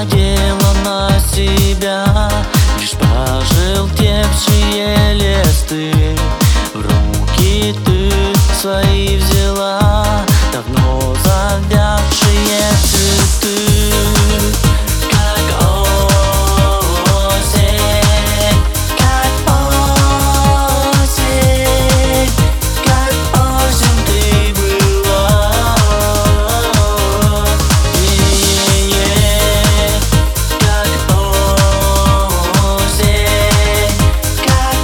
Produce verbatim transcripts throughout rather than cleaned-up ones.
надела на себя лишь пожелтевшие листы. В руки ты свои взяла давно завявшие цветы. Как осень, как осень, как осень ты была. Е-е-е, как осень, как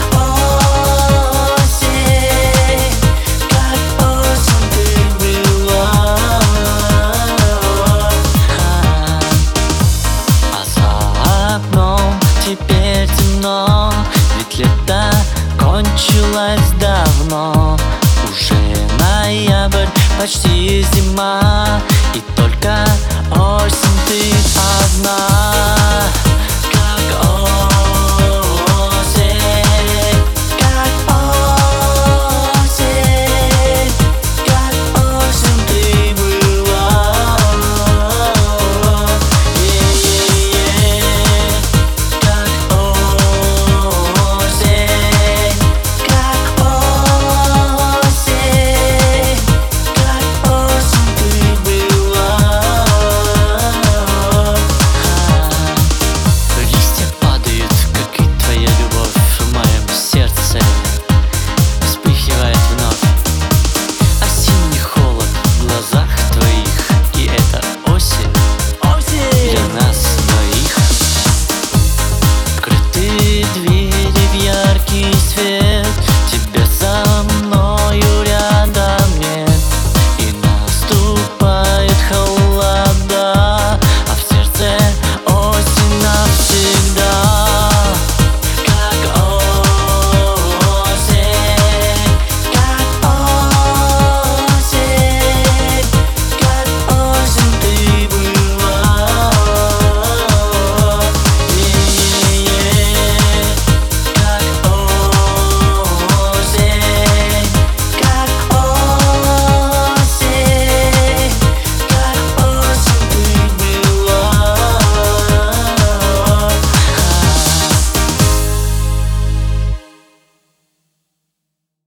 осень, как осень ты была. А за окном теперь темно, ведь лето кончилось давно. Уже ноябрь, почти зима, и только осень ты одна. Как осень.